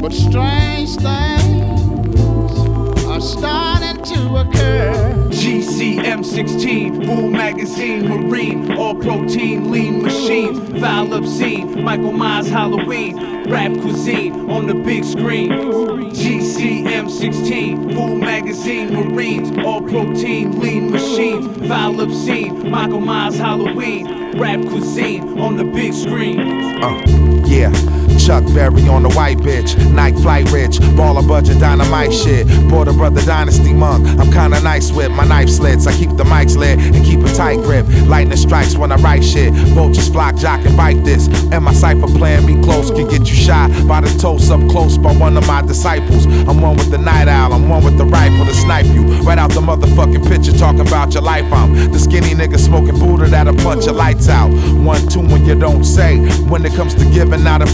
But strange things are starting to occur. GCM16, Fool Magazine, Marine, all protein, lean machines, foul obscene, Michael Myers Halloween, rap cuisine on the big screen. GCM16, Fool Magazine, Marines, all protein, lean machines, foul obscene, Michael Myers Halloween, rap cuisine on the big screen. Yeah, Chuck Berry on the white bitch, Nike flight rich, baller budget dynamite shit. Border brother dynasty monk, I'm kinda nice with my knife slits. I keep the mics lit and keep a tight grip. Lightning strikes when I write shit. Vultures flock, jock and bite this. And my cipher playing me close can get you shot by the toast up close by one of my disciples. I'm one with the night owl, I'm one with the rifle to snipe you. Right out the motherfucking picture talking about your life. I'm the skinny nigga smoking Buddha that'll punch your lights out. 1, 2 when you don't say. When it comes to giving out a